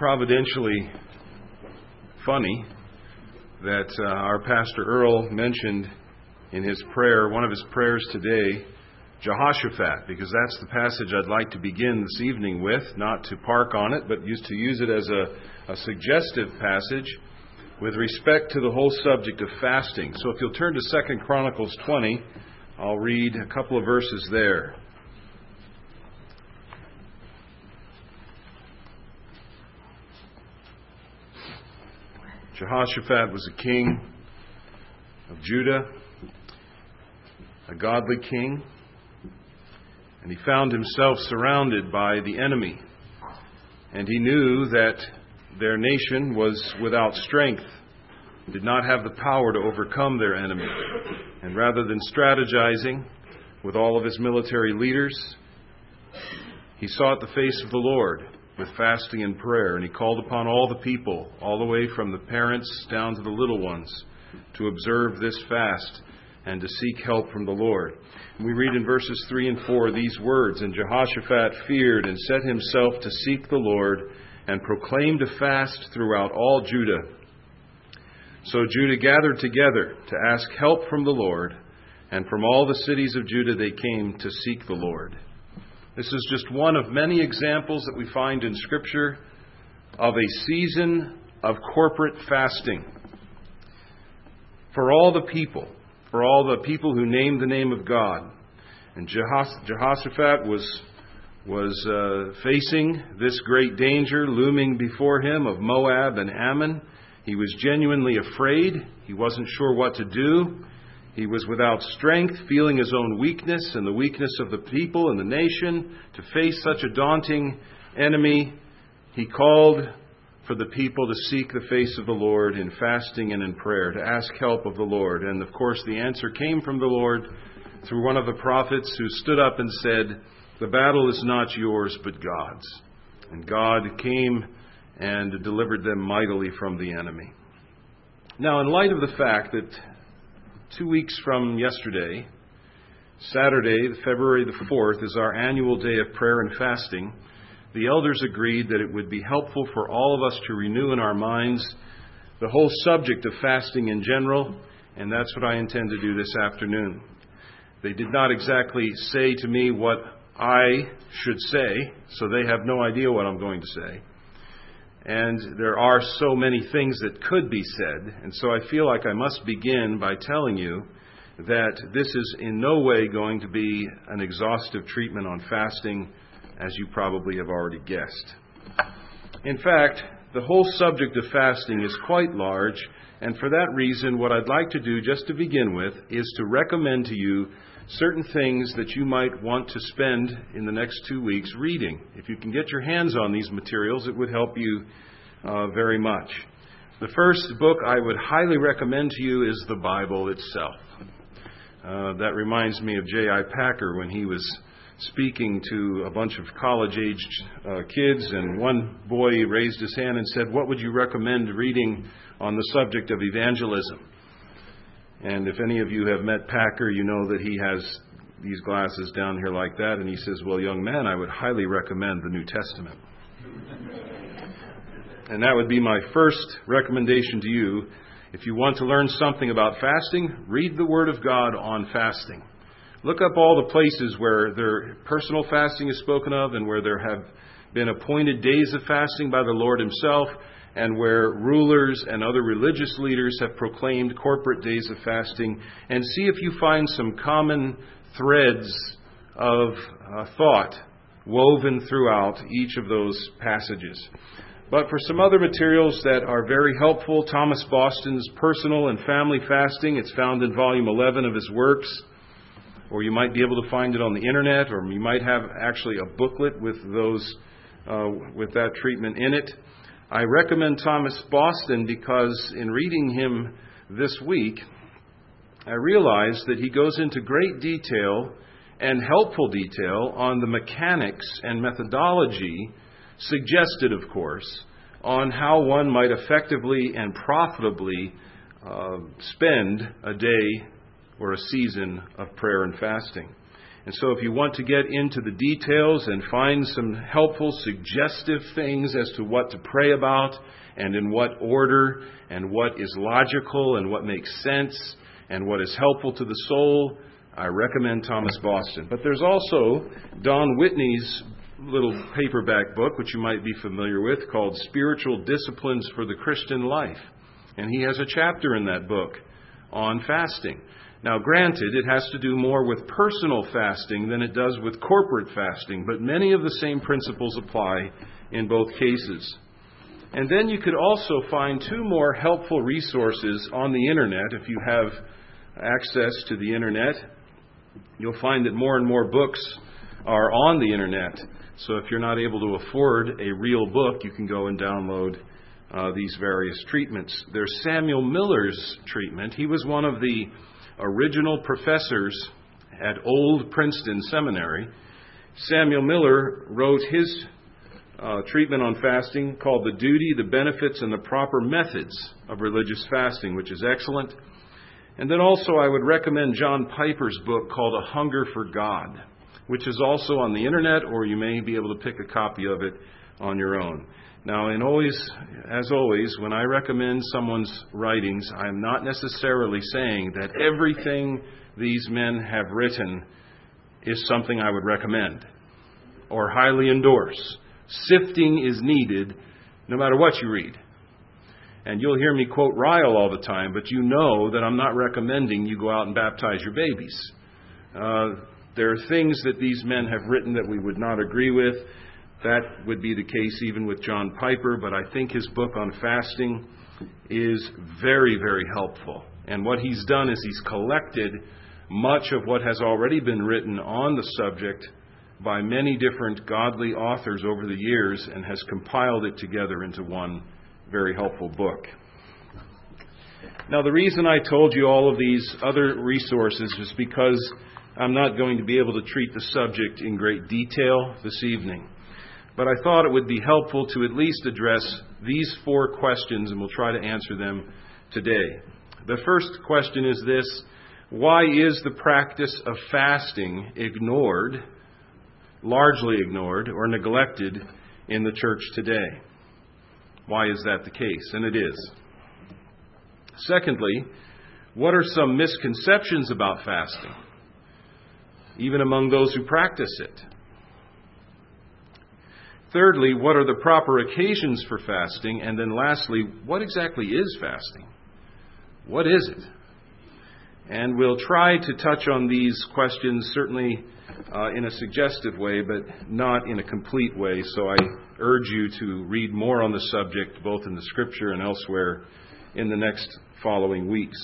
providentially funny that our Pastor Earl mentioned in his prayer, one of his prayers today, Jehoshaphat, because that's the passage I'd like to begin this evening with, not to park on it, but to use it as a suggestive passage with respect to the whole subject of fasting. So if you'll turn to 2 Chronicles 20, I'll read a couple of verses there. Jehoshaphat was a king of Judah, a godly king, and he found himself surrounded by the enemy. And he knew that their nation was without strength, did not have the power to overcome their enemy. And rather than strategizing with all of his military leaders, he sought the face of the Lord with fasting and prayer. And he called upon all the people, all the way from the parents down to the little ones, to observe this fast and to seek help from the Lord. And we read in verses 3 and 4 these words, "And Jehoshaphat feared and set himself to seek the Lord and proclaimed a fast throughout all Judah. So Judah gathered together to ask help from the Lord, and from all the cities of Judah they came to seek the Lord." This is just one of many examples that we find in Scripture of a season of corporate fasting for all the people who named the name of God. And Jehoshaphat was facing this great danger looming before him of Moab and Ammon. He was genuinely afraid. He wasn't sure what to do. He was without strength, feeling his own weakness and the weakness of the people and the nation. To face such a daunting enemy, he called for the people to seek the face of the Lord in fasting and in prayer, to ask help of the Lord. And of course, the answer came from the Lord through one of the prophets who stood up and said, "The battle is not yours, but God's." And God came and delivered them mightily from the enemy. Now, in light of the fact that 2 weeks from yesterday, Saturday, February the 4th, is our annual day of prayer and fasting, the elders agreed that it would be helpful for all of us to renew in our minds the whole subject of fasting in general, and that's what I intend to do this afternoon. They did not exactly say to me what I should say, so they have no idea what I'm going to say. And there are so many things that could be said, and so I feel like I must begin by telling you that this is in no way going to be an exhaustive treatment on fasting, as you probably have already guessed. In fact, the whole subject of fasting is quite large, and for that reason, what I'd like to do just to begin with is to recommend to you certain things that you might want to spend in the next 2 weeks reading. If you can get your hands on these materials, it would help you very much. The first book I would highly recommend to you is the Bible itself. That reminds me of J.I. Packer when he was speaking to a bunch of college-aged kids, and one boy raised his hand and said, "What would you recommend reading on the subject of evangelism?" And if any of you have met Packer, you know that he has these glasses down here like that, and he says, "Well, young man, I would highly recommend the New Testament." And that would be my first recommendation to you. If you want to learn something about fasting, read the Word of God on fasting. Look up all the places where their personal fasting is spoken of and where there have been appointed days of fasting by the Lord Himself, and where rulers and other religious leaders have proclaimed corporate days of fasting, and see if you find some common threads of thought woven throughout each of those passages. But for some other materials that are very helpful, Thomas Boston's Personal and Family Fasting, it's found in volume 11 of his works, or you might be able to find it on the internet, or you might have actually a booklet with that treatment in it. I recommend Thomas Boston because in reading him this week, I realized that he goes into great detail and helpful detail on the mechanics and methodology, suggested, of course, on how one might effectively and profitably spend a day or a season of prayer and fasting. And so if you want to get into the details and find some helpful, suggestive things as to what to pray about and in what order and what is logical and what makes sense and what is helpful to the soul, I recommend Thomas Boston. But there's also Don Whitney's little paperback book, which you might be familiar with, called Spiritual Disciplines for the Christian Life. And he has a chapter in that book on fasting. Now, granted, it has to do more with personal fasting than it does with corporate fasting, but many of the same principles apply in both cases. And then you could also find two more helpful resources on the Internet. If you have access to the Internet, you'll find that more and more books are on the Internet. So if you're not able to afford a real book, you can go and download these various treatments. There's Samuel Miller's treatment. He was one of the original professors at Old Princeton Seminary. Samuel Miller wrote his treatment on fasting called The Duty, the Benefits, and the Proper Methods of Religious Fasting, which is excellent. And then also I would recommend John Piper's book called A Hunger for God, which is also on the Internet, or you may be able to pick a copy of it on your own. Now, as always, when I recommend someone's writings, I am not necessarily saying that everything these men have written is something I would recommend or highly endorse. Sifting is needed no matter what you read. And you'll hear me quote Ryle all the time, but you know that I'm not recommending you go out and baptize your babies. There are things that these men have written that we would not agree with. That would be the case even with John Piper, but I think his book on fasting is very, very helpful. And what he's done is he's collected much of what has already been written on the subject by many different godly authors over the years and has compiled it together into one very helpful book. Now, the reason I told you all of these other resources is because I'm not going to be able to treat the subject in great detail this evening. But I thought it would be helpful to at least address these four questions, and we'll try to answer them today. The first question is this: why is the practice of fasting largely ignored, or neglected in the church today? Why is that the case? And it is. Secondly, what are some misconceptions about fasting, even among those who practice it? Thirdly, what are the proper occasions for fasting? And then lastly, what exactly is fasting? What is it? And we'll try to touch on these questions certainly in a suggestive way, but not in a complete way. So I urge you to read more on the subject, both in the Scripture and elsewhere, in the next following weeks.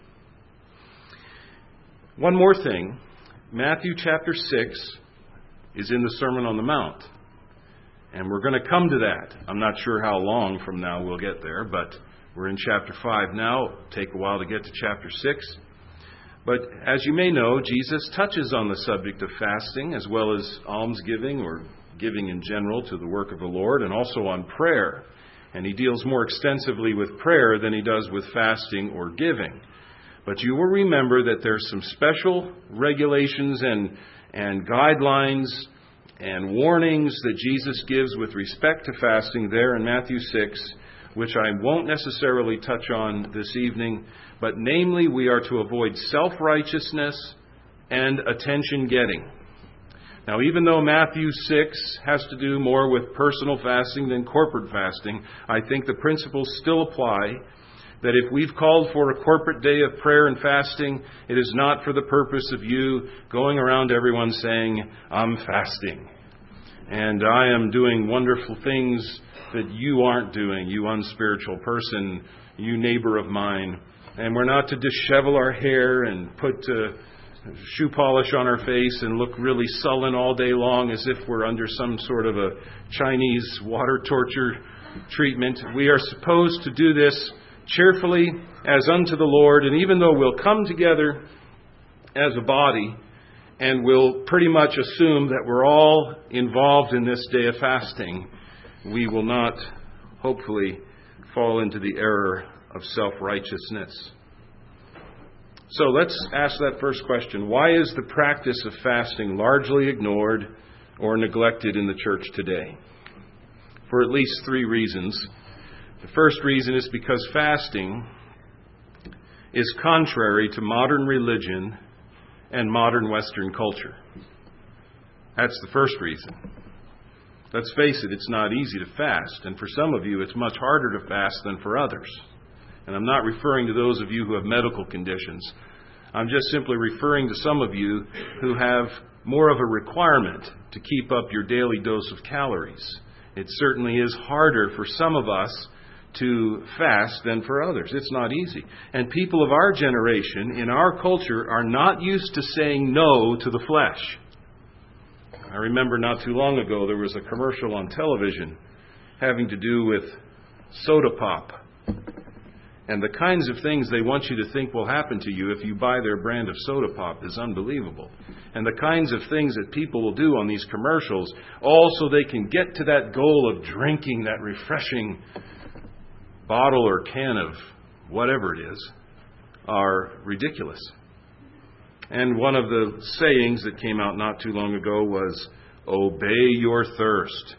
One more thing. Matthew chapter 6 is in the Sermon on the Mount. And we're going to come to that. I'm not sure how long from now we'll get there, but we're in chapter 5 now. It'll take a while to get to chapter 6. But as you may know, Jesus touches on the subject of fasting as well as almsgiving or giving in general to the work of the Lord, and also on prayer. And he deals more extensively with prayer than he does with fasting or giving. But you will remember that there's some special regulations and guidelines and warnings that Jesus gives with respect to fasting there in Matthew 6, which I won't necessarily touch on this evening, but namely we are to avoid self-righteousness and attention-getting. Now, even though Matthew 6 has to do more with personal fasting than corporate fasting, I think the principles still apply, that if we've called for a corporate day of prayer and fasting, it is not for the purpose of you going around everyone saying, I'm fasting, and I am doing wonderful things that you aren't doing, you unspiritual person, you neighbor of mine. And we're not to dishevel our hair and put shoe polish on our face and look really sullen all day long as if we're under some sort of a Chinese water torture treatment. We are supposed to do this cheerfully as unto the Lord, and even though we'll come together as a body and we'll pretty much assume that we're all involved in this day of fasting, we will not, hopefully, fall into the error of self-righteousness. So let's ask that first question. Why is the practice of fasting largely ignored or neglected in the church today? For at least 3 reasons. The first reason is because fasting is contrary to modern religion and modern Western culture. That's the first reason. Let's face it, it's not easy to fast, and for some of you it's much harder to fast than for others. And I'm not referring to those of you who have medical conditions. I'm just simply referring to some of you who have more of a requirement to keep up your daily dose of calories. It certainly is harder for some of us to fast than for others. It's not easy. And people of our generation, in our culture, are not used to saying no to the flesh. I remember not too long ago there was a commercial on television having to do with soda pop. And the kinds of things they want you to think will happen to you if you buy their brand of soda pop is unbelievable. And the kinds of things that people will do on these commercials, all so they can get to that goal of drinking that refreshing bottle or can of whatever it is, are ridiculous. And one of the sayings that came out not too long ago was, "Obey your thirst."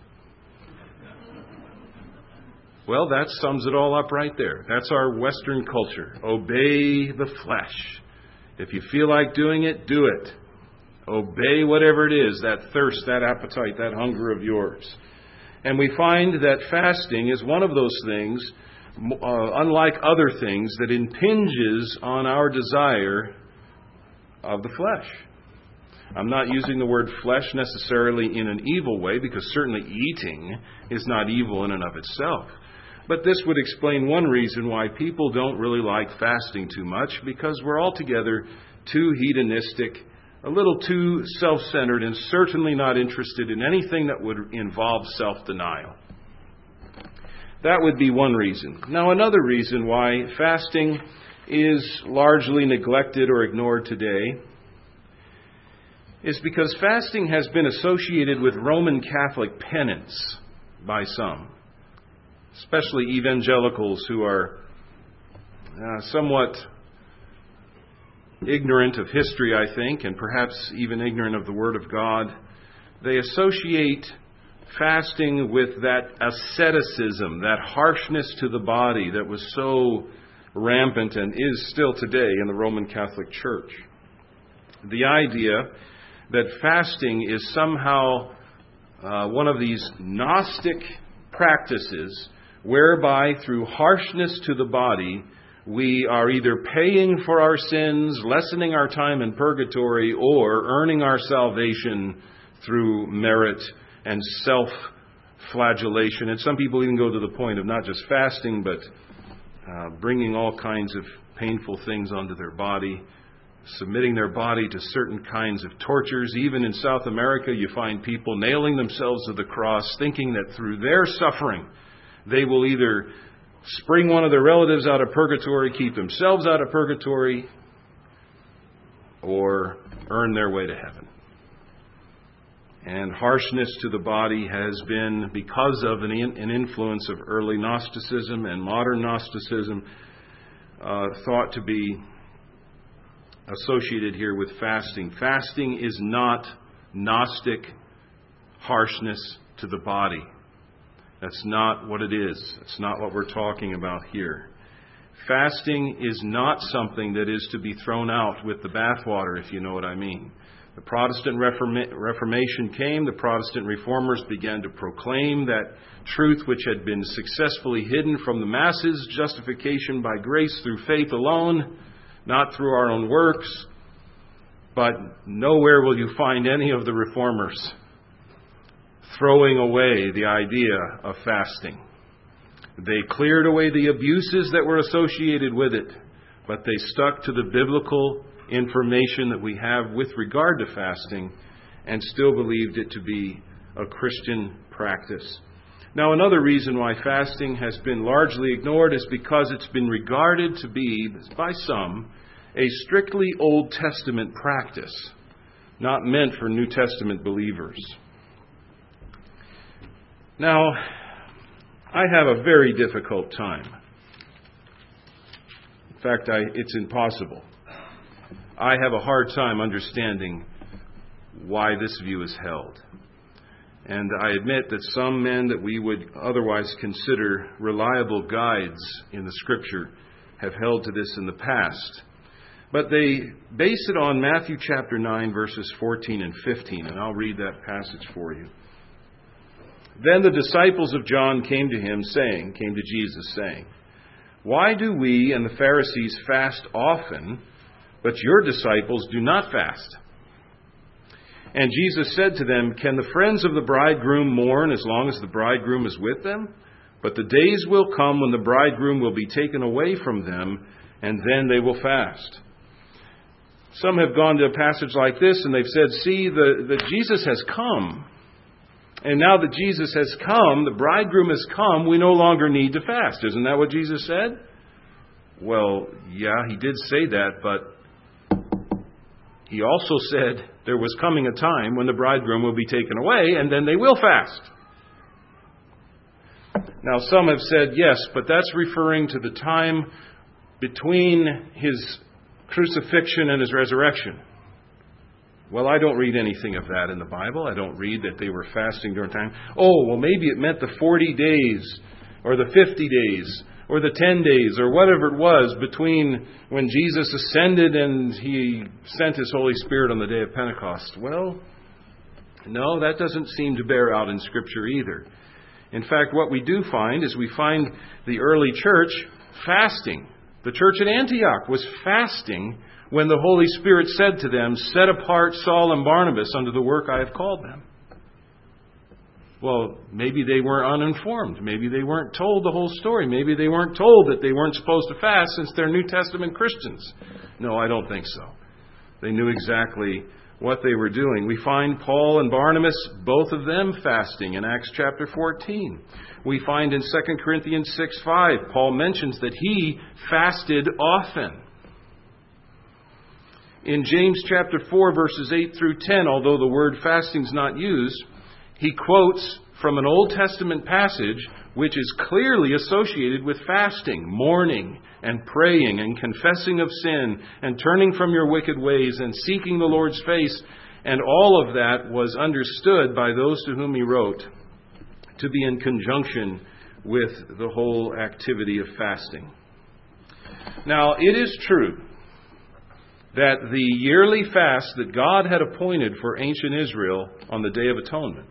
Well, that sums it all up right there. That's our Western culture. Obey the flesh. If you feel like doing it, do it. Obey whatever it is, that thirst, that appetite, that hunger of yours. And we find that fasting is one of those things, unlike other things, that impinges on our desire of the flesh. I'm not using the word flesh necessarily in an evil way, because certainly eating is not evil in and of itself. But this would explain one reason why people don't really like fasting too much, because we're altogether too hedonistic, a little too self-centered, and certainly not interested in anything that would involve self-denial. That would be one reason. Now, another reason why fasting is largely neglected or ignored today is because fasting has been associated with Roman Catholic penance by some, especially evangelicals who are somewhat ignorant of history, I think, and perhaps even ignorant of the Word of God. They associate fasting with that asceticism, that harshness to the body that was so rampant and is still today in the Roman Catholic Church. The idea that fasting is somehow one of these Gnostic practices whereby through harshness to the body we are either paying for our sins, lessening our time in purgatory, or earning our salvation through merit and self-flagellation. And some people even go to the point of not just fasting, but bringing all kinds of painful things onto their body, submitting their body to certain kinds of tortures. Even in South America, you find people nailing themselves to the cross, thinking that through their suffering, they will either spring one of their relatives out of purgatory, keep themselves out of purgatory, or earn their way to heaven. And harshness to the body has been, because of an influence of early Gnosticism and modern Gnosticism, thought to be associated here with fasting. Fasting is not Gnostic harshness to the body. That's not what it is. It's not what we're talking about here. Fasting is not something that is to be thrown out with the bathwater, if you know what I mean. The Protestant Reformation came. The Protestant reformers began to proclaim that truth which had been successfully hidden from the masses, justification by grace through faith alone, not through our own works. But nowhere will you find any of the reformers throwing away the idea of fasting. They cleared away the abuses that were associated with it, but they stuck to the biblical information that we have with regard to fasting and still believed it to be a Christian practice. Now, another reason why fasting has been largely ignored is because it's been regarded to be, by some, a strictly Old Testament practice, not meant for New Testament believers. Now, I have a very difficult time. In fact, it's impossible I have a hard time understanding why this view is held. And I admit that some men that we would otherwise consider reliable guides in the Scripture have held to this in the past. But they base it on Matthew chapter 9, verses 14 and 15, and I'll read that passage for you. Then the disciples of John came to Jesus, saying, "Why do we and the Pharisees fast often, but your disciples do not fast?" And Jesus said to them, "Can the friends of the bridegroom mourn as long as the bridegroom is with them? But the days will come when the bridegroom will be taken away from them, and then they will fast." Some have gone to a passage like this and they've said, see, that Jesus has come. And now that Jesus has come, the bridegroom has come, we no longer need to fast. Isn't that what Jesus said? Well, yeah, he did say that, but he also said there was coming a time when the bridegroom will be taken away, and then they will fast. Now, some have said, yes, but that's referring to the time between his crucifixion and his resurrection. Well, I don't read anything of that in the Bible. I don't read that they were fasting during time. Oh, well, maybe it meant the 40 days or the 50 days or the 10 days or whatever it was between when Jesus ascended and he sent his Holy Spirit on the day of Pentecost. Well, no, that doesn't seem to bear out in Scripture either. In fact, what we do find is we find the early church fasting. The church at Antioch was fasting when the Holy Spirit said to them, "Set apart Saul and Barnabas unto the work I have called them." Well, maybe they were uninformed. Maybe they weren't told the whole story. Maybe they weren't told that they weren't supposed to fast since they're New Testament Christians. No, I don't think so. They knew exactly what they were doing. We find Paul and Barnabas, both of them fasting in Acts chapter 14. We find in 2 Corinthians 6:5, Paul mentions that he fasted often. In James chapter 4, verses 8 through 10, although the word fasting is not used, he quotes from an Old Testament passage which is clearly associated with fasting, mourning and praying and confessing of sin and turning from your wicked ways and seeking the Lord's face. And all of that was understood by those to whom he wrote to be in conjunction with the whole activity of fasting. Now, it is true that the yearly fast that God had appointed for ancient Israel on the Day of Atonement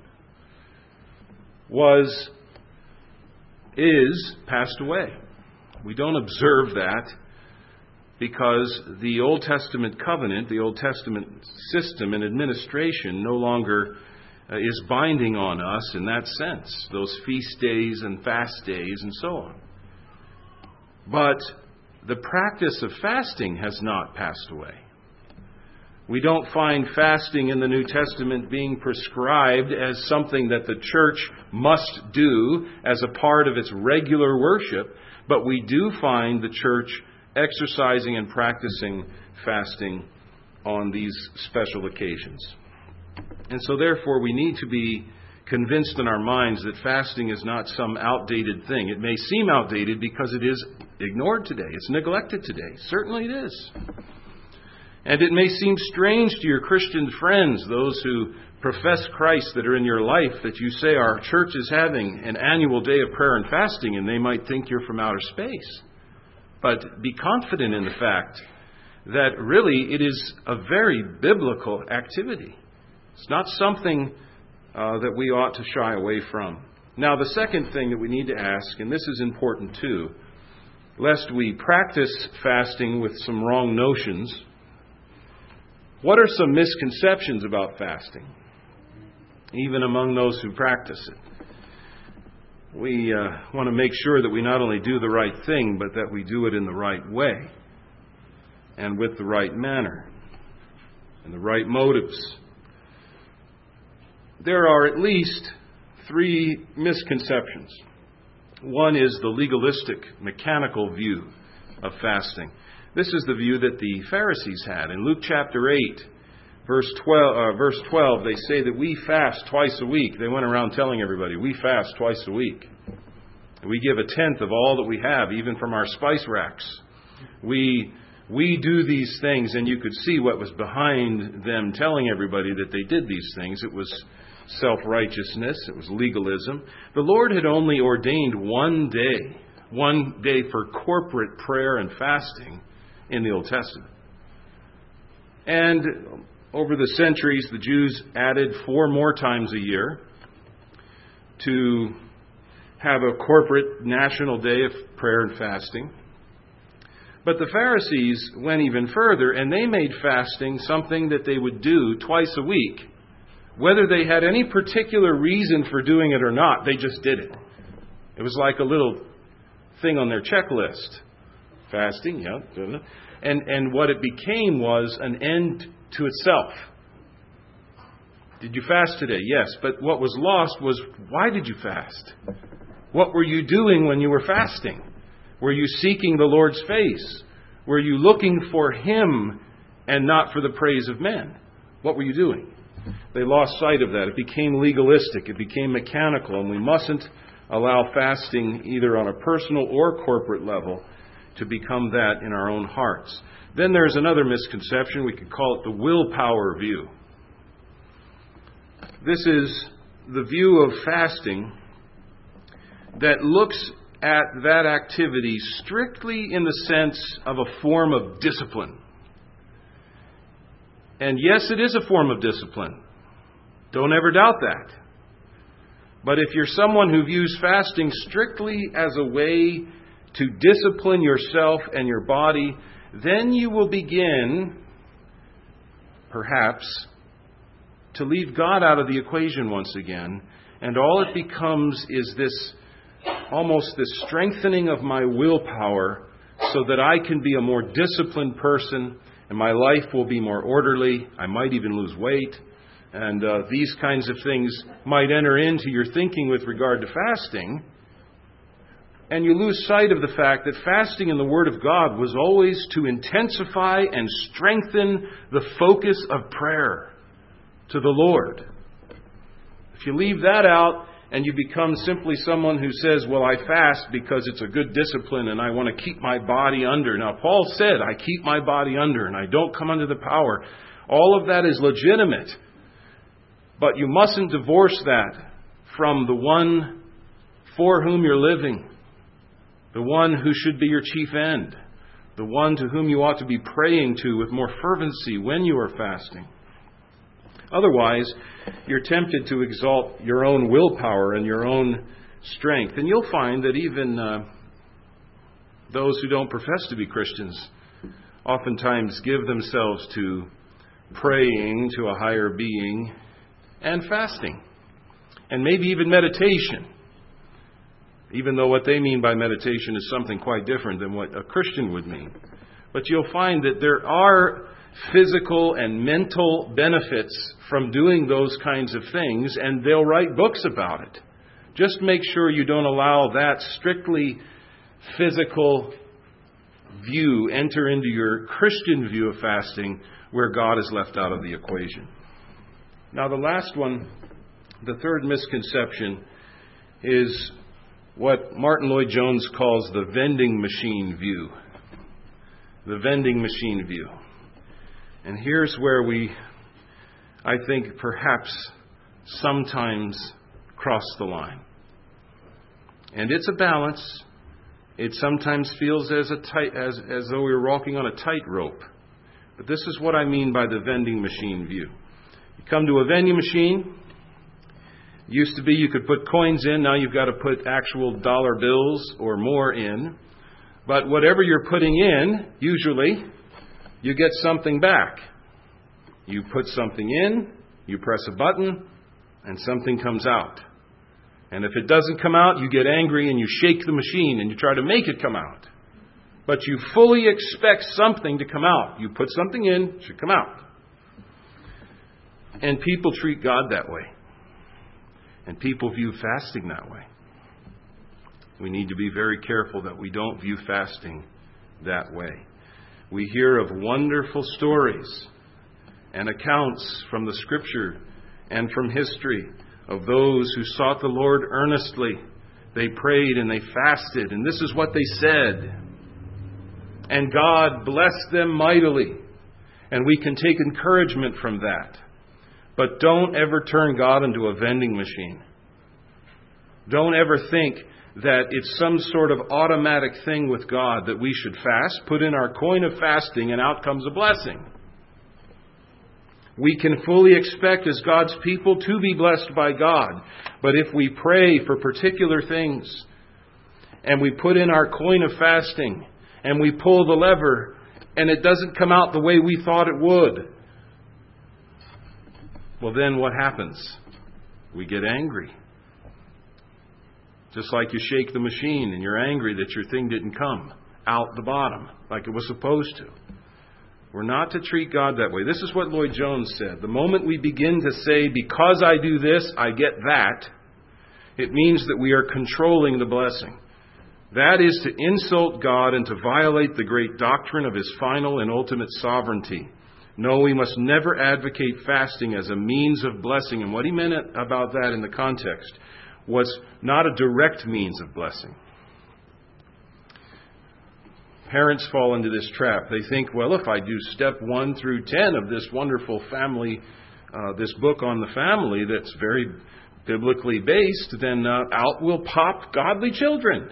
is passed away. We don't observe that because the Old Testament covenant, the Old Testament system and administration no longer is binding on us in that sense, those feast days and fast days and so on. But the practice of fasting has not passed away. We don't find fasting in the New Testament being prescribed as something that the church must do as a part of its regular worship, but we do find the church exercising and practicing fasting on these special occasions. And so therefore we need to be convinced in our minds that fasting is not some outdated thing. It may seem outdated because it is ignored today. It's neglected today. Certainly it is. And it may seem strange to your Christian friends, those who profess Christ that are in your life, that you say our church is having an annual day of prayer and fasting, and they might think you're from outer space. But be confident in the fact that really it is a very biblical activity. It's not something that we ought to shy away from. Now, the second thing that we need to ask, and this is important too, lest we practice fasting with some wrong notions, what are some misconceptions about fasting, even among those who practice it? We want to make sure that we not only do the right thing, but that we do it in the right way and with the right manner and the right motives. There are at least 3 misconceptions. One is the legalistic, mechanical view of fasting. This is the view that the Pharisees had. In Luke chapter 8, verse 12, they say that we fast twice a week. They went around telling everybody, we fast twice a week. We give 1/10 of all that we have, even from our spice racks. We we do these things, and you could see what was behind them telling everybody that they did these things. It was self-righteousness. It was legalism. The Lord had only ordained one day for corporate prayer and fasting in the Old Testament. And over the centuries, the Jews added 4 more times a year to have a corporate national day of prayer and fasting. But the Pharisees went even further, and they made fasting something that they would do twice a week. Whether they had any particular reason for doing it or not, they just did it. It was like a little thing on their checklist. Fasting, yeah. And what it became was an end to itself. Did you fast today? Yes. But what was lost was, why did you fast? What were you doing when you were fasting? Were you seeking the Lord's face? Were you looking for Him and not for the praise of men? What were you doing? They lost sight of that. It became legalistic. It became mechanical. And we mustn't allow fasting, either on a personal or corporate level, to become that in our own hearts. Then there's another misconception. We could call it the willpower view. This is the view of fasting that looks at that activity strictly in the sense of a form of discipline. And yes, it is a form of discipline. Don't ever doubt that. But if you're someone who views fasting strictly as a way to discipline yourself and your body, then you will begin, perhaps, to leave God out of the equation once again. And all it becomes is this strengthening of my willpower so that I can be a more disciplined person and my life will be more orderly. I might even lose weight. And these kinds of things might enter into your thinking with regard to fasting. And you lose sight of the fact that fasting in the Word of God was always to intensify and strengthen the focus of prayer to the Lord. If you leave that out and you become simply someone who says, well, I fast because it's a good discipline and I want to keep my body under. Now, Paul said, I keep my body under and I don't come under the power. All of that is legitimate. But you mustn't divorce that from the one for whom you're living, the one who should be your chief end, the one to whom you ought to be praying to with more fervency when you are fasting. Otherwise, you're tempted to exalt your own willpower and your own strength. And you'll find that even those who don't profess to be Christians oftentimes give themselves to praying to a higher being and fasting, and maybe even meditation, even though what they mean by meditation is something quite different than what a Christian would mean. But you'll find that there are physical and mental benefits from doing those kinds of things, and they'll write books about it. Just make sure you don't allow that strictly physical view enter into your Christian view of fasting, where God is left out of the equation. Now, the last one, the third misconception, is what Martin Lloyd-Jones calls the vending machine view. The vending machine view. And here's where we, I think, perhaps sometimes cross the line. And it's a balance. It sometimes feels as though we're walking on a tightrope. But this is what I mean by the vending machine view. You come to a vending machine. It used to be you could put coins in. Now you've got to put actual dollar bills or more in. But whatever you're putting in, usually, you get something back. You put something in, you press a button, and something comes out. And if it doesn't come out, you get angry and you shake the machine and you try to make it come out. But you fully expect something to come out. You put something in, it should come out. And people treat God that way. And people view fasting that way. We need to be very careful that we don't view fasting that way. We hear of wonderful stories and accounts from the Scripture and from history of those who sought the Lord earnestly. They prayed and they fasted, and this is what they said. And God blessed them mightily. And we can take encouragement from that. But don't ever turn God into a vending machine. Don't ever think that it's some sort of automatic thing with God that we should fast, put in our coin of fasting, and out comes a blessing. We can fully expect as God's people to be blessed by God. But if we pray for particular things, and we put in our coin of fasting, and we pull the lever, and it doesn't come out the way we thought it would, well then what happens? We get angry. Just like you shake the machine and you're angry that your thing didn't come out the bottom like it was supposed to. We're not to treat God that way. This is what Lloyd Jones said. The moment we begin to say, because I do this, I get that, it means that we are controlling the blessing. That is to insult God and to violate the great doctrine of His final and ultimate sovereignty. No, we must never advocate fasting as a means of blessing. And what he meant about that in the context was not a direct means of blessing. Parents fall into this trap. They think, well, if I do step 1 through 10 of this wonderful family, this book on the family that's very biblically based, then out will pop godly children.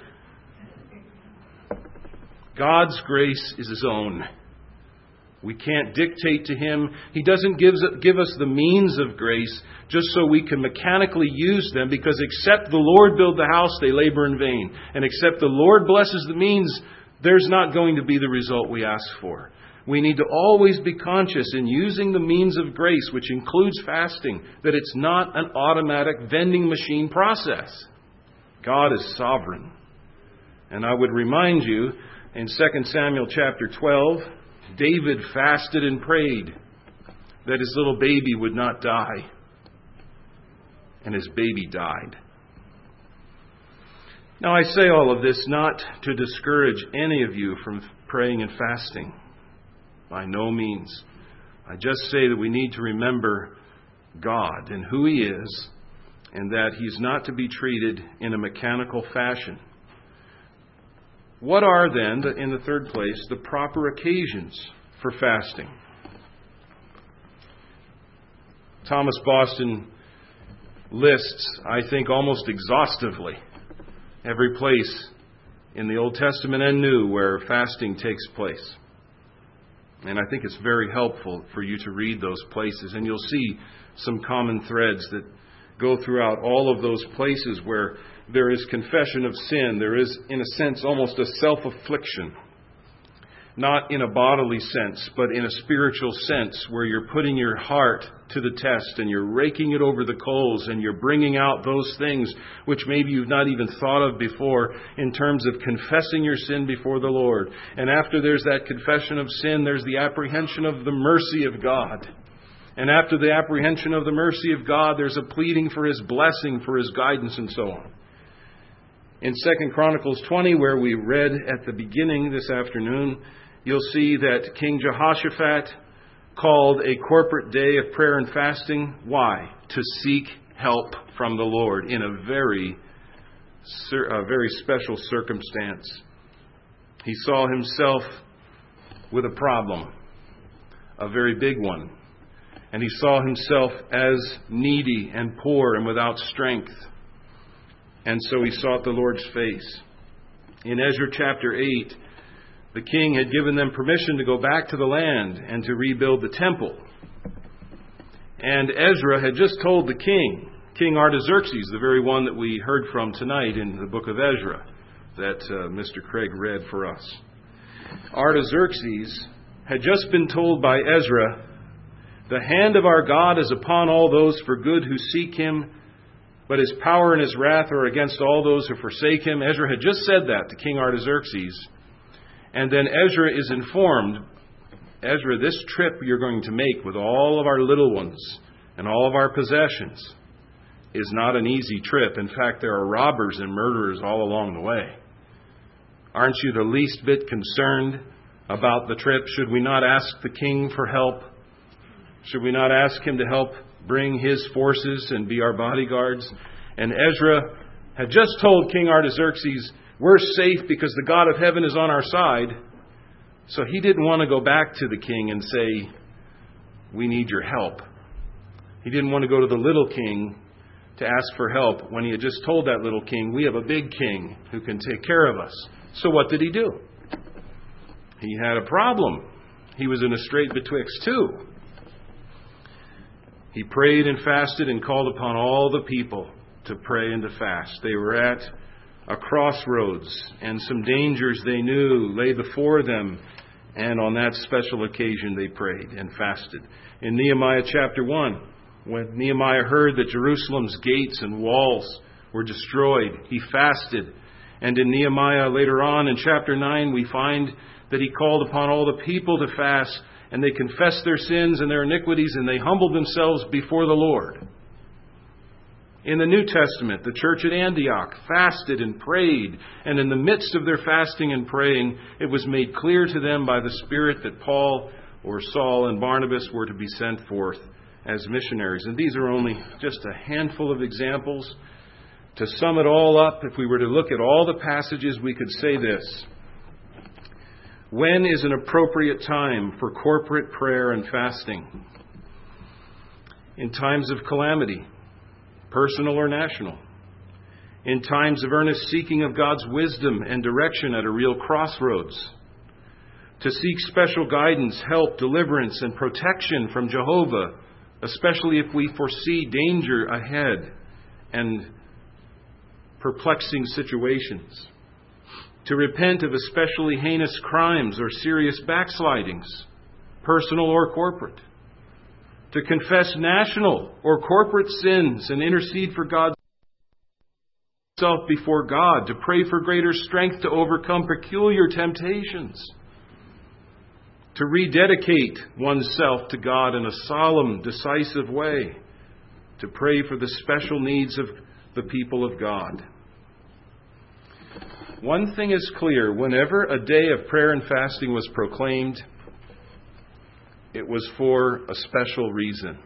God's grace is His own. We can't dictate to Him. He doesn't give us the means of grace just so we can mechanically use them, because except the Lord build the house, they labor in vain. And except the Lord blesses the means, there's not going to be the result we ask for. We need to always be conscious in using the means of grace, which includes fasting, that it's not an automatic vending machine process. God is sovereign. And I would remind you, in 2 Samuel chapter 12, David fasted and prayed that his little baby would not die. And his baby died. Now I say all of this not to discourage any of you from praying and fasting. By no means. I just say that we need to remember God and who He is, and that He's not to be treated in a mechanical fashion. What are then, in the third place, the proper occasions for fasting? Thomas Boston lists, I think, almost exhaustively every place in the Old Testament and New where fasting takes place. And I think it's very helpful for you to read those places, and you'll see some common threads that go throughout all of those places where there is confession of sin. There is, in a sense, almost a self-affliction. Not in a bodily sense, but in a spiritual sense, where you're putting your heart to the test and you're raking it over the coals and you're bringing out those things which maybe you've not even thought of before, in terms of confessing your sin before the Lord. And after there's that confession of sin, there's the apprehension of the mercy of God. And after the apprehension of the mercy of God, there's a pleading for His blessing, for His guidance, and so on. In 2 Chronicles 20, where we read at the beginning this afternoon, you'll see that King Jehoshaphat called a corporate day of prayer and fasting. Why? To seek help from the Lord in a very special circumstance. He saw himself with a problem, a very big one. And he saw himself as needy and poor and without strength. And so he sought the Lord's face. In Ezra chapter 8, the king had given them permission to go back to the land and to rebuild the temple. And Ezra had just told the king, King Artaxerxes, the very one that we heard from tonight in the book of Ezra, that Mr. Craig read for us. Artaxerxes had just been told by Ezra, the hand of our God is upon all those for good who seek Him, but His power and His wrath are against all those who forsake Him. Ezra had just said that to King Artaxerxes. And then Ezra is informed, Ezra, this trip you're going to make with all of our little ones and all of our possessions is not an easy trip. In fact, there are robbers and murderers all along the way. Aren't you the least bit concerned about the trip? Should we not ask the king for help? Should we not ask him to help bring his forces and be our bodyguards? And Ezra had just told King Artaxerxes, we're safe because the God of heaven is on our side. So he didn't want to go back to the king and say, we need your help. He didn't want to go to the little king to ask for help when he had just told that little king, we have a big king who can take care of us. So what did he do? He had a problem. He was in a strait betwixt two. He prayed and fasted and called upon all the people to pray and to fast. They were at a crossroads, and some dangers they knew lay before them. And on that special occasion, they prayed and fasted. In Nehemiah chapter 1, when Nehemiah heard that Jerusalem's gates and walls were destroyed, he fasted. And in Nehemiah later on in chapter 9, we find that he called upon all the people to fast, and they confessed their sins and their iniquities, and they humbled themselves before the Lord. In the New Testament, the church at Antioch fasted and prayed, and in the midst of their fasting and praying, it was made clear to them by the Spirit that Paul or Saul and Barnabas were to be sent forth as missionaries. And these are only just a handful of examples. To sum it all up, if we were to look at all the passages, we could say this. When is an appropriate time for corporate prayer and fasting? In times of calamity, personal or national. In times of earnest seeking of God's wisdom and direction at a real crossroads. To seek special guidance, help, deliverance, and protection from Jehovah, especially if we foresee danger ahead and perplexing situations. To repent of especially heinous crimes or serious backslidings, personal or corporate. To confess national or corporate sins and intercede for God's self before God. To pray for greater strength to overcome peculiar temptations. To rededicate oneself to God in a solemn, decisive way. To pray for the special needs of the people of God. One thing is clear, whenever a day of prayer and fasting was proclaimed, it was for a special reason.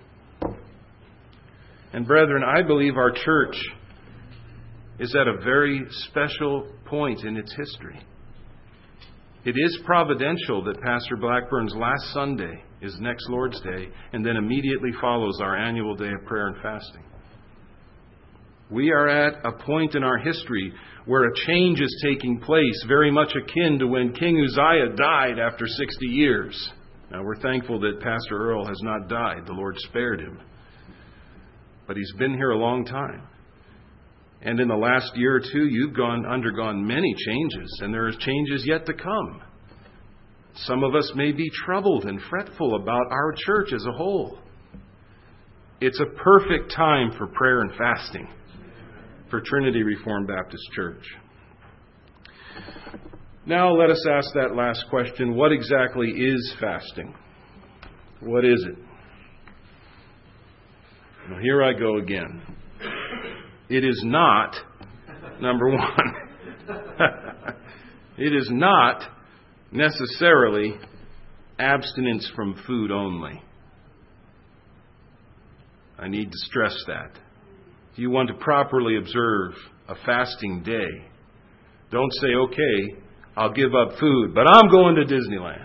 And brethren, I believe our church is at a very special point in its history. It is providential that Pastor Blackburn's last Sunday is next Lord's Day, and then immediately follows our annual day of prayer and fasting. We are at a point in our history where a change is taking place, very much akin to when King Uzziah died after 60 years. Now, we're thankful that Pastor Earl has not died. The Lord spared him. But he's been here a long time. And in the last year or two, you've undergone many changes, and there are changes yet to come. Some of us may be troubled and fretful about our church as a whole. It's a perfect time for prayer and fasting for Trinity Reformed Baptist Church. Now let us ask that last question. What exactly is fasting? What is it? Well, here I go again. It is not, number one, it is not necessarily abstinence from food only. I need to stress that. If you want to properly observe a fasting day, don't say, okay, I'll give up food, but I'm going to Disneyland.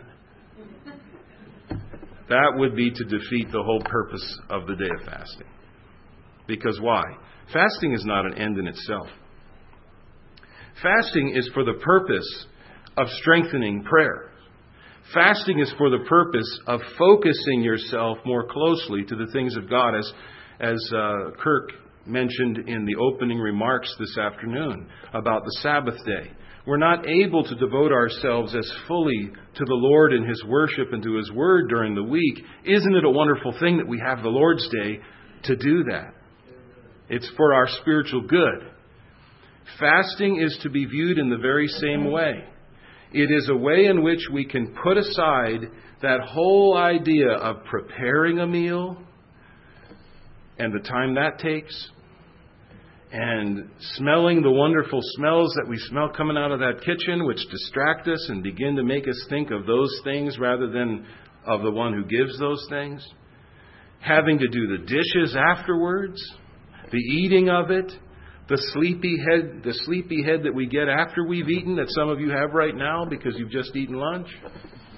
That would be to defeat the whole purpose of the day of fasting. Because why? Fasting is not an end in itself. Fasting is for the purpose of strengthening prayer. Fasting is for the purpose of focusing yourself more closely to the things of God, as Kirk mentioned in the opening remarks this afternoon about the Sabbath day. We're not able to devote ourselves as fully to the Lord in His worship and to His Word during the week. Isn't it a wonderful thing that we have the Lord's Day to do that? It's for our spiritual good. Fasting is to be viewed in the very same way. It is a way in which we can put aside that whole idea of preparing a meal and the time that takes, and smelling the wonderful smells that we smell coming out of that kitchen, which distract us and begin to make us think of those things rather than of the one who gives those things. Having to do the dishes afterwards, the eating of it, the sleepy head that we get after we've eaten, that some of you have right now because you've just eaten lunch.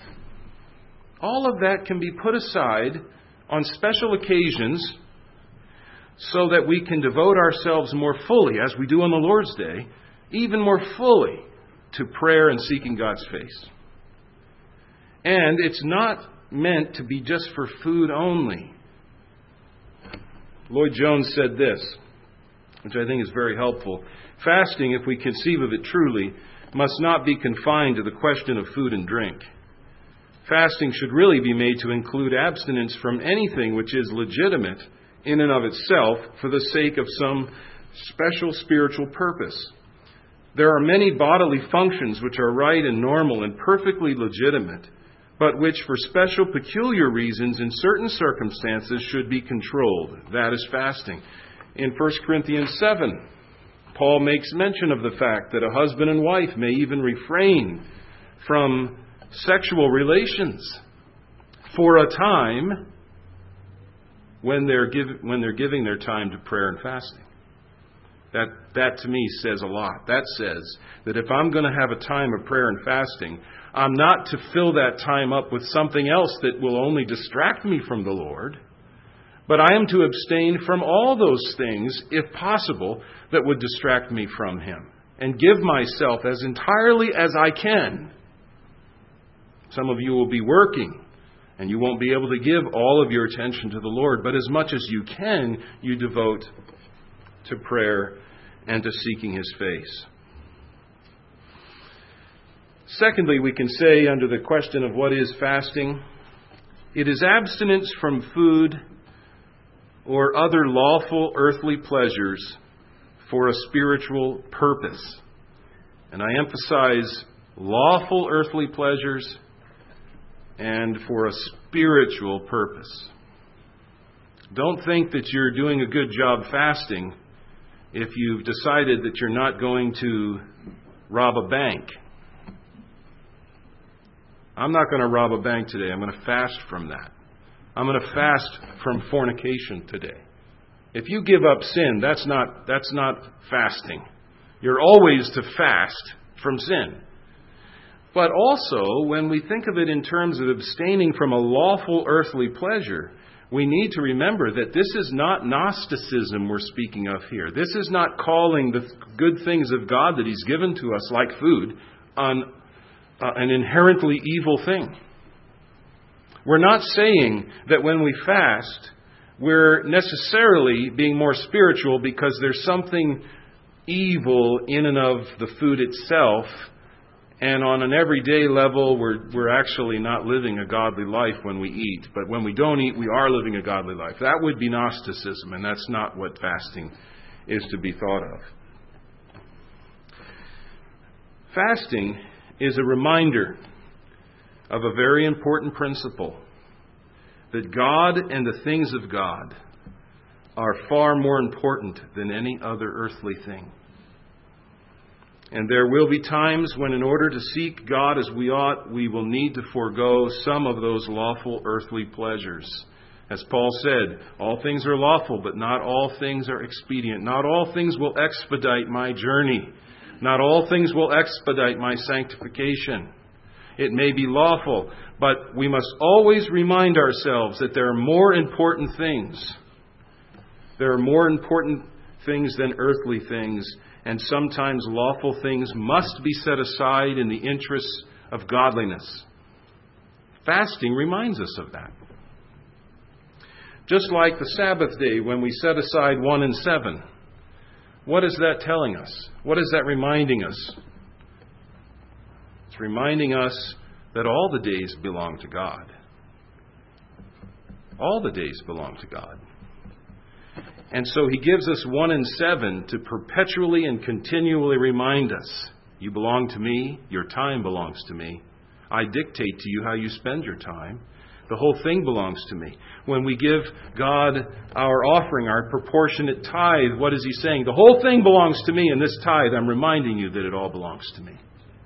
All of that can be put aside on special occasions so that we can devote ourselves more fully, as we do on the Lord's Day, even more fully to prayer and seeking God's face. And it's not meant to be just for food only. Lloyd Jones said this, which I think is very helpful. Fasting, if we conceive of it truly, must not be confined to the question of food and drink. Fasting should really be made to include abstinence from anything which is legitimate in and of itself for the sake of some special spiritual purpose. There are many bodily functions which are right and normal and perfectly legitimate, but which for special peculiar reasons in certain circumstances should be controlled. That is fasting. In 1 Corinthians 7, Paul makes mention of the fact that a husband and wife may even refrain from sexual relations for a time when they're giving their time to prayer and fasting. That to me says a lot. That says that if I'm going to have a time of prayer and fasting, I'm not to fill that time up with something else that will only distract me from the Lord, but I am to abstain from all those things, if possible, that would distract me from Him, and give myself as entirely as I can. Some of you will be working, and you won't be able to give all of your attention to the Lord, but as much as you can, you devote to prayer and to seeking His face. Secondly, we can say under the question of what is fasting, it is abstinence from food or other lawful earthly pleasures for a spiritual purpose. And I emphasize lawful earthly pleasures and for a spiritual purpose. Don't think that you're doing a good job fasting if you've decided that you're not going to rob a bank. I'm not going to rob a bank today. I'm going to fast from that. I'm going to fast from fornication today. If you give up sin, that's not fasting. You're always to fast from sin. But also, when we think of it in terms of abstaining from a lawful earthly pleasure, we need to remember that this is not Gnosticism we're speaking of here. This is not calling the good things of God that He's given to us, like food, an inherently evil thing. We're not saying that when we fast, we're necessarily being more spiritual because there's something evil in and of the food itself, and on an everyday level, we're actually not living a godly life when we eat. But when we don't eat, we are living a godly life. That would be Gnosticism, and that's not what fasting is to be thought of. Fasting is a reminder of a very important principle, that God and the things of God are far more important than any other earthly thing. And there will be times when, in order to seek God as we ought, we will need to forego some of those lawful earthly pleasures. As Paul said, all things are lawful, but not all things are expedient. Not all things will expedite my journey. Not all things will expedite my sanctification. It may be lawful, but we must always remind ourselves that there are more important things. There are more important things than earthly things, and sometimes lawful things must be set aside in the interests of godliness. Fasting reminds us of that. Just like the Sabbath day when we set aside 1 and 7. What is that telling us? What is that reminding us? It's reminding us that all the days belong to God. All the days belong to God. And so He gives us 1 and 7 to perpetually and continually remind us, you belong to me, your time belongs to me. I dictate to you how you spend your time. The whole thing belongs to me. When we give God our offering, our proportionate tithe, what is He saying? The whole thing belongs to me, and this tithe, I'm reminding you that it all belongs to me.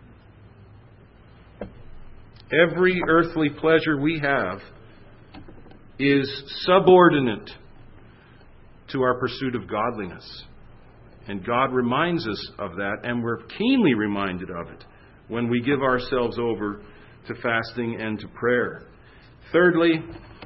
Every earthly pleasure we have is subordinate to our pursuit of godliness. And God reminds us of that, and we're keenly reminded of it when we give ourselves over to fasting and to prayer. Thirdly,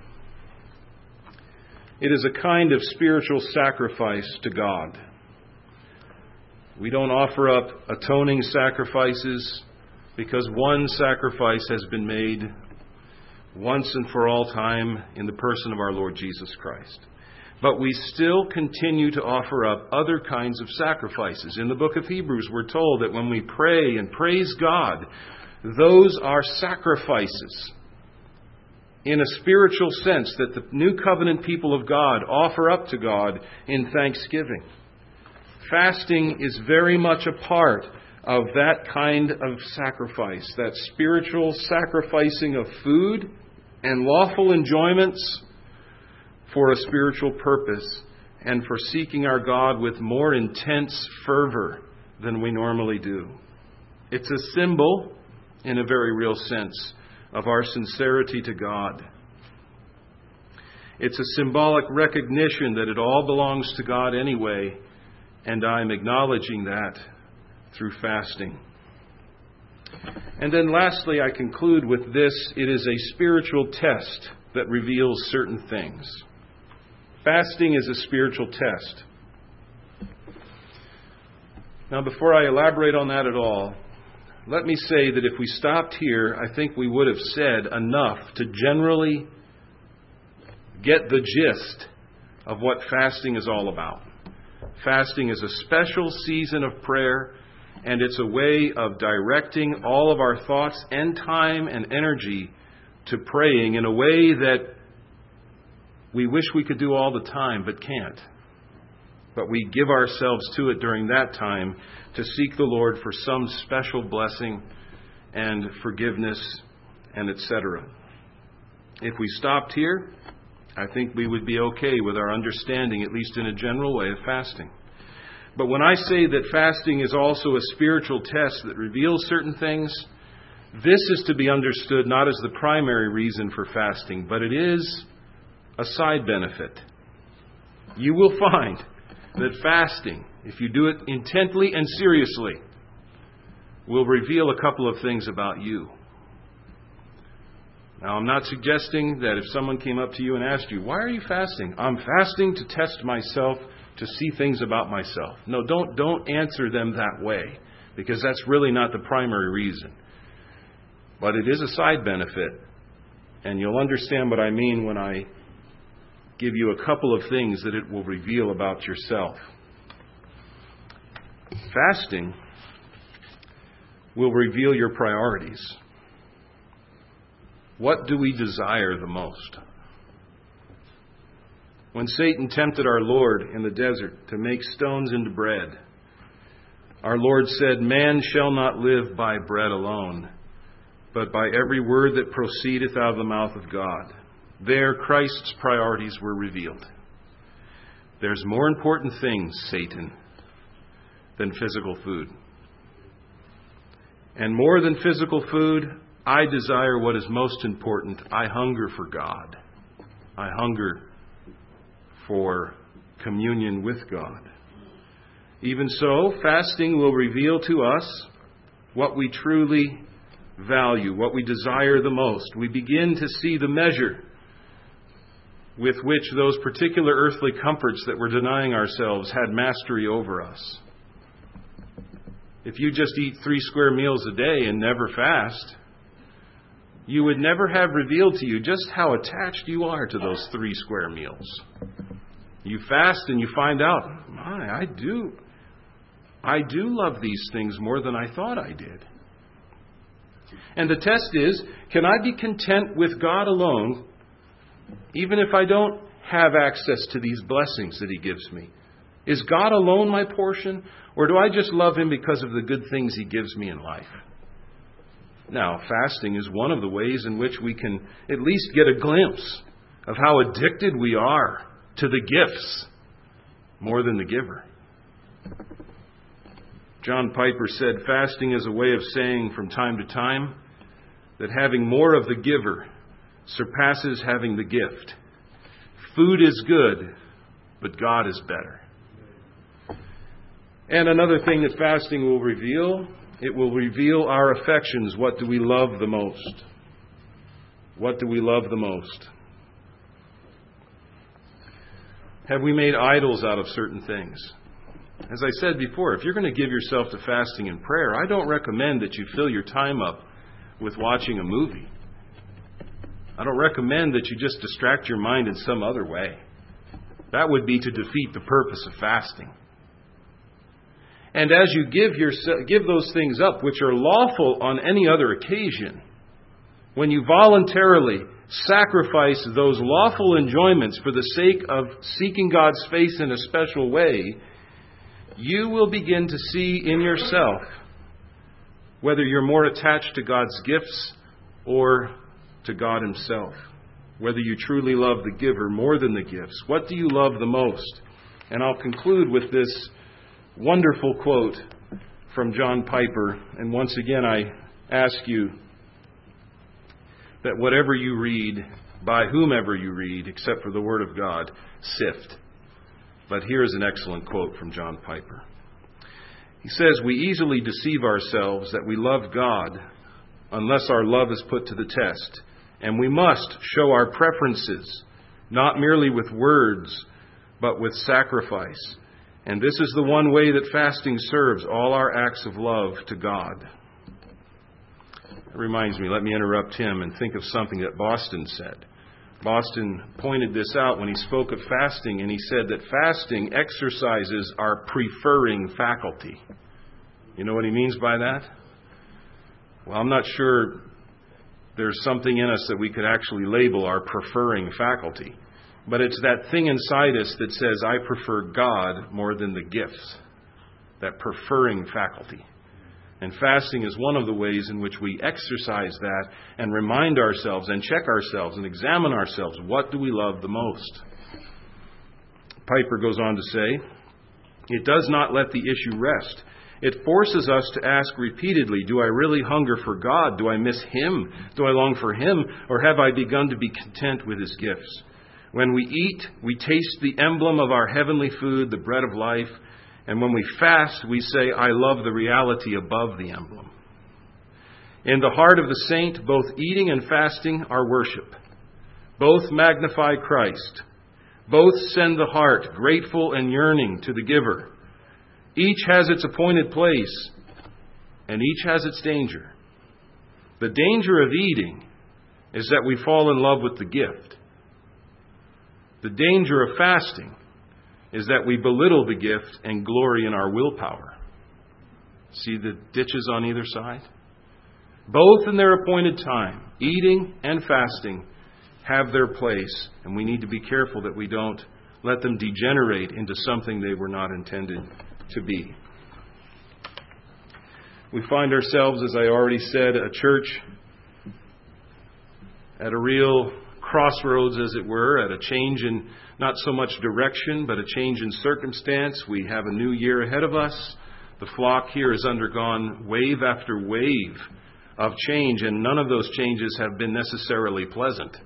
it is a kind of spiritual sacrifice to God. We don't offer up atoning sacrifices because one sacrifice has been made once and for all time in the person of our Lord Jesus Christ. But we still continue to offer up other kinds of sacrifices. In the book of Hebrews, we're told that when we pray and praise God, those are sacrifices in a spiritual sense that the new covenant people of God offer up to God in thanksgiving. Fasting is very much a part of that kind of sacrifice, that spiritual sacrificing of food and lawful enjoyments for a spiritual purpose and for seeking our God with more intense fervor than we normally do. It's a symbol, in a very real sense, of our sincerity to God. It's a symbolic recognition that it all belongs to God anyway, and I'm acknowledging that through fasting. And then lastly, I conclude with this: it is a spiritual test that reveals certain things. Fasting is a spiritual test. Now, before I elaborate on that at all, let me say that if we stopped here, I think we would have said enough to generally get the gist of what fasting is all about. Fasting is a special season of prayer, and it's a way of directing all of our thoughts and time and energy to praying in a way that we wish we could do all the time but can't. But we give ourselves to it during that time to seek the Lord for some special blessing and forgiveness and etc. If we stopped here, I think we would be okay with our understanding, at least in a general way, of fasting. But when I say that fasting is also a spiritual test that reveals certain things, this is to be understood not as the primary reason for fasting, but it is a side benefit. You will find that fasting, if you do it intently and seriously, will reveal a couple of things about you. Now, I'm not suggesting that if someone came up to you and asked you, "Why are you fasting?" "I'm fasting to test myself, to see things about myself." No, don't answer them that way, because that's really not the primary reason. But it is a side benefit, and you'll understand what I mean when I give you a couple of things that it will reveal about yourself. Fasting will reveal your priorities. What do we desire the most? When Satan tempted our Lord in the desert to make stones into bread, our Lord said, "Man shall not live by bread alone, but by every word that proceedeth out of the mouth of God." There, Christ's priorities were revealed. There's more important things, Satan, than physical food. And more than physical food, I desire what is most important. I hunger for God. I hunger for communion with God. Even so, fasting will reveal to us what we truly value, what we desire the most. We begin to see the measure with which those particular earthly comforts that we're denying ourselves had mastery over us. If you just eat 3 square meals a day and never fast, you would never have revealed to you just how attached you are to those 3 square meals. You fast and you find out, I do love these things more than I thought I did. And the test is, can I be content with God alone, even if I don't have access to these blessings that He gives me? Is God alone my portion, or do I just love Him because of the good things He gives me in life? Now, fasting is one of the ways in which we can at least get a glimpse of how addicted we are to the gifts more than the giver. John Piper said, fasting is a way of saying from time to time that having more of the giver surpasses having the gift. Food is good, but God is better. And another thing that fasting will reveal, it will reveal our affections. What do we love the most? What do we love the most? Have we made idols out of certain things? As I said before, if you're going to give yourself to fasting and prayer, I don't recommend that you fill your time up with watching a movie. I don't recommend that you just distract your mind in some other way. That would be to defeat the purpose of fasting. And as you give those things up, which are lawful on any other occasion, when you voluntarily sacrifice those lawful enjoyments for the sake of seeking God's face in a special way, you will begin to see in yourself whether you're more attached to God's gifts or to God Himself. Whether you truly love the giver more than the gifts. What do you love the most? And I'll conclude with this wonderful quote from John Piper. And once again, I ask you that whatever you read, by whomever you read, except for the Word of God, sift. But here's an excellent quote from John Piper. He says, "We easily deceive ourselves that we love God unless our love is put to the test. And we must show our preferences, not merely with words, but with sacrifice. And this is the one way that fasting serves all our acts of love to God." That reminds me, let me interrupt him and think of something that Boston said. Boston pointed this out when he spoke of fasting, and he said that fasting exercises our preferring faculty. You know what he means by that? Well, I'm not sure there's something in us that we could actually label our preferring faculty. But it's that thing inside us that says, I prefer God more than the gifts. That preferring faculty. And fasting is one of the ways in which we exercise that and remind ourselves and check ourselves and examine ourselves. What do we love the most? Piper goes on to say, it does not let the issue rest. It forces us to ask repeatedly, do I really hunger for God? Do I miss Him? Do I long for Him? Or have I begun to be content with His gifts? When we eat, we taste the emblem of our heavenly food, the bread of life. And when we fast, we say, I love the reality above the emblem. In the heart of the saint, both eating and fasting are worship. Both magnify Christ. Both send the heart grateful and yearning to the giver. Each has its appointed place, and each has its danger. The danger of eating is that we fall in love with the gift. The danger of fasting is that we belittle the gift and glory in our willpower. See the ditches on either side? Both in their appointed time, eating and fasting, have their place, and we need to be careful that we don't let them degenerate into something they were not intended to be. We find ourselves, as I already said, a church at a real crossroads, as it were, at a change in not so much direction, but a change in circumstance. We have a new year ahead of us. The flock here has undergone wave after wave of change, and none of those changes have been necessarily pleasant.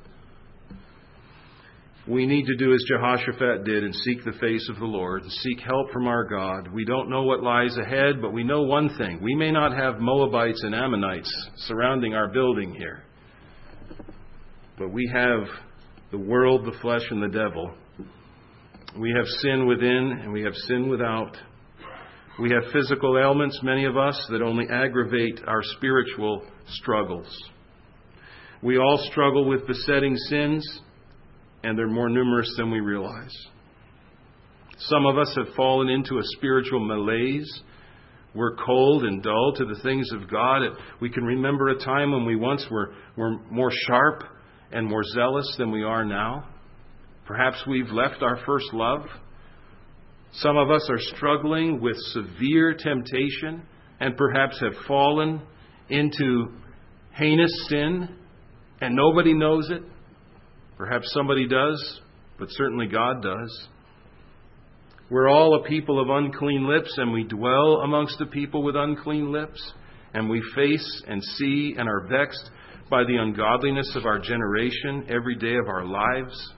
We need to do as Jehoshaphat did and seek the face of the Lord and seek help from our God. We don't know what lies ahead, but we know one thing. We may not have Moabites and Ammonites surrounding our building here, but we have the world, the flesh, and the devil. We have sin within and we have sin without. We have physical ailments, many of us, that only aggravate our spiritual struggles. We all struggle with besetting sins, and they're more numerous than we realize. Some of us have fallen into a spiritual malaise. We're cold and dull to the things of God. We can remember a time when we once were more sharp and more zealous than we are now. Perhaps we've left our first love. Some of us are struggling with severe temptation and perhaps have fallen into heinous sin and nobody knows it. Perhaps somebody does, but certainly God does. We're all a people of unclean lips, and we dwell amongst the people with unclean lips, and we face and see and are vexed by the ungodliness of our generation every day of our lives.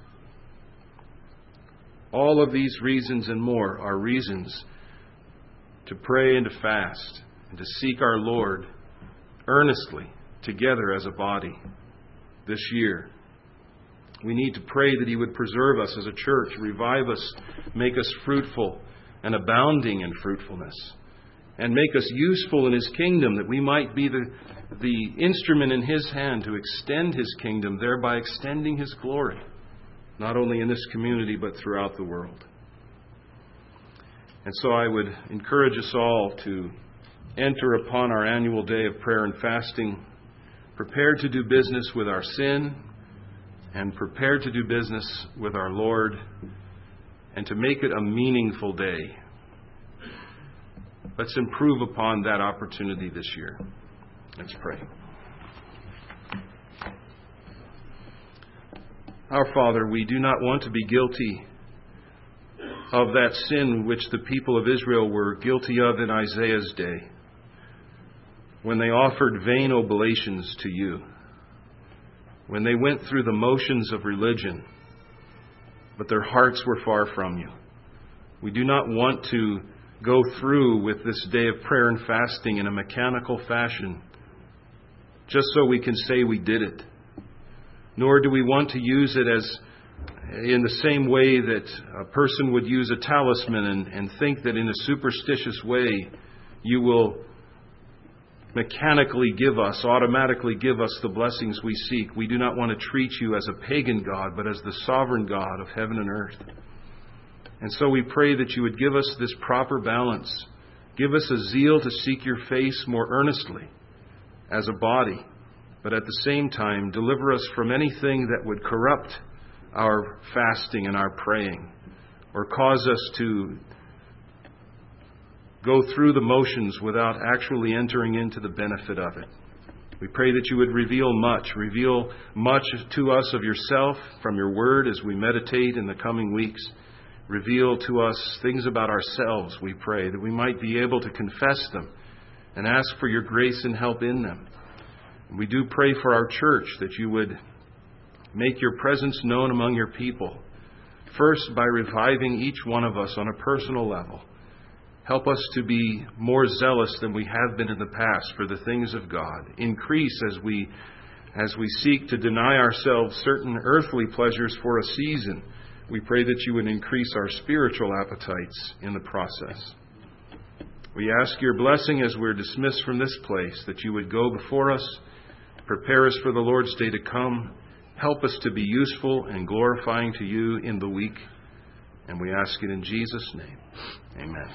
All of these reasons and more are reasons to pray and to fast and to seek our Lord earnestly together as a body this year. We need to pray that He would preserve us as a church, revive us, make us fruitful and abounding in fruitfulness, and make us useful in His kingdom, that we might be the instrument in His hand to extend His kingdom, thereby extending His glory, not only in this community but throughout the world. And so I would encourage us all to enter upon our annual day of prayer and fasting, prepared to do business with our sin, and prepared to do business with our Lord, and to make it a meaningful day. Let's improve upon that opportunity this year. Let's pray. Our Father, we do not want to be guilty of that sin which the people of Israel were guilty of in Isaiah's day, when they offered vain oblations to You, when they went through the motions of religion, but their hearts were far from You. We do not want to go through with this day of prayer and fasting in a mechanical fashion, just so we can say we did it. Nor do we want to use it as in the same way that a person would use a talisman and think that in a superstitious way You will mechanically automatically give us the blessings we seek. We do not want to treat You as a pagan God, but as the sovereign God of heaven and earth. And so we pray that You would give us this proper balance. Give us a zeal to seek Your face more earnestly as a body, but at the same time deliver us from anything that would corrupt our fasting and our praying, or cause us to go through the motions without actually entering into the benefit of it. We pray that You would reveal much to us of Yourself from Your Word as we meditate in the coming weeks. Reveal to us things about ourselves, we pray, that we might be able to confess them and ask for Your grace and help in them. And we do pray for our church that You would make Your presence known among Your people, first by reviving each one of us on a personal level. Help us to be more zealous than we have been in the past for the things of God. Increase as we seek to deny ourselves certain earthly pleasures for a season. We pray that You would increase our spiritual appetites in the process. We ask Your blessing as we're dismissed from this place, that You would go before us, prepare us for the Lord's day to come, help us to be useful and glorifying to You in the week. And we ask it in Jesus' name. Amen.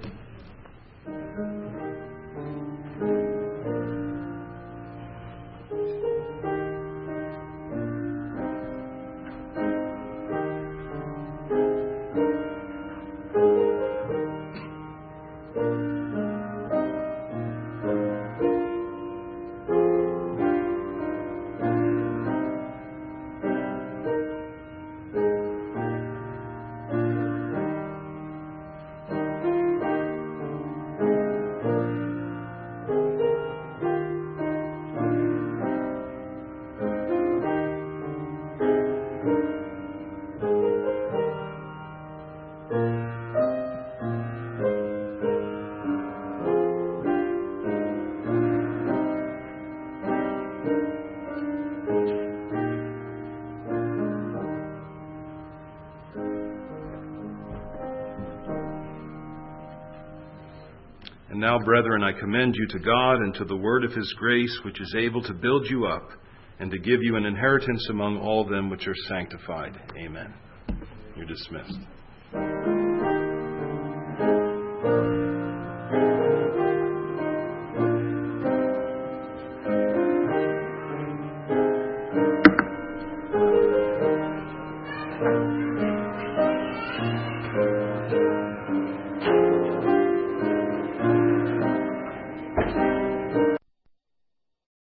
And now, brethren, I commend you to God and to the word of His grace, which is able to build you up and to give you an inheritance among all them which are sanctified. Amen. You're dismissed.